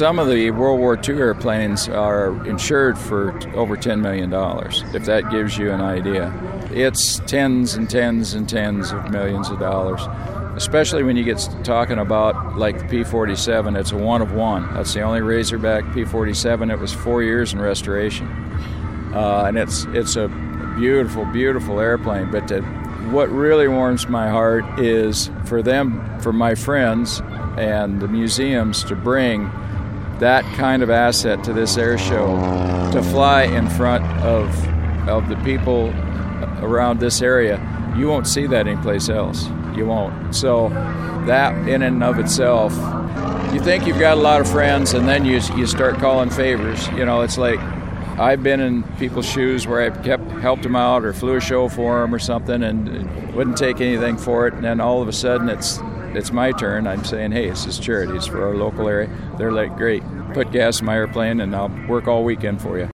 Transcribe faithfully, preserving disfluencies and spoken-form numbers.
some of the World War Two airplanes are insured for over ten million dollars, if that gives you an idea. It's tens and tens and tens of millions of dollars, especially when you get talking about like the P forty-seven. It's a one of one. That's the only Razorback P forty-seven. It was four years in restoration. Uh, and it's it's a beautiful, beautiful airplane. But to, what really warms my heart is for them, for my friends and the museums to bring that kind of asset to this air show, to fly in front of of the people around this area. You won't see that anyplace else. You won't. So that in and of itself, you think you've got a lot of friends, and then you you start calling favors. You know, it's like I've been in people's shoes where I've kept helped them out or flew a show for them or something and wouldn't take anything for it, and then all of a sudden it's it's my turn. I'm saying, hey, this is charity. It's for our local area. They're like, great, put gas in my airplane and I'll work all weekend for you.